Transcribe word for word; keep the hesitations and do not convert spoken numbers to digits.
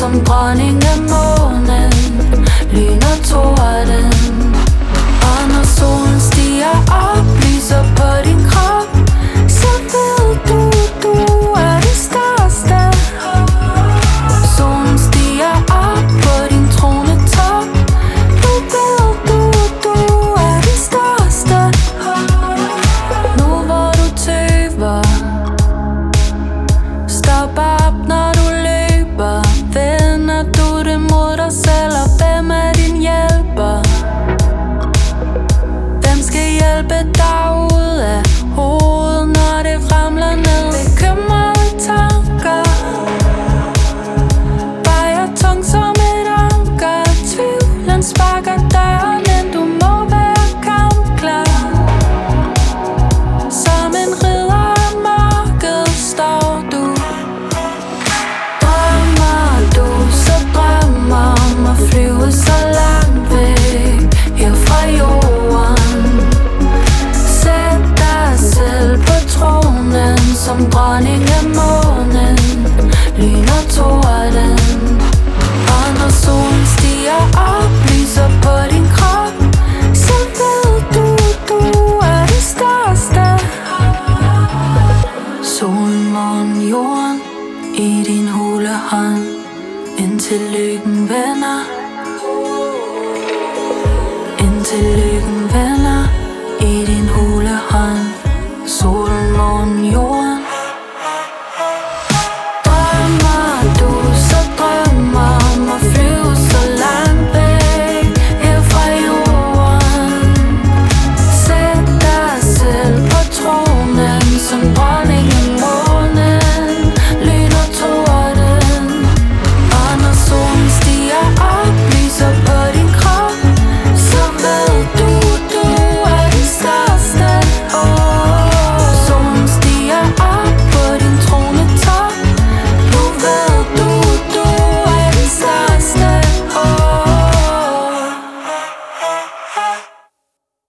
som dronning af månen, lyn og torden. Og når solen stiger op, lyser på din krop, så ved du, du er det største. Solen stiger op på din tronetop, nu ved du, du er det største. Nu hvor du tøver, stop op når du løber. Vender du det mod dig selv, og hvem er din hjælper? Hvem skal hjælpe dig ud af hovedet, når det ramler ned? Bekymrede tanker vejer tung som et anker. Tvivlen sparker døren ind, du må være kampklar. Som en ridder af mørket står du. Drømmer du, så drømmer om at flyve så langt væk her fra jorden. Sæt dig selv på tronen som dronning af månen, lyn og torden. Og når solen stiger op, lyser på din krop, så ved du, du er det største. Solen, månen, jorden i din hule hånd, indtil lykken vender, indtil lykken vender i din hule hånd. Solen, månen, jorden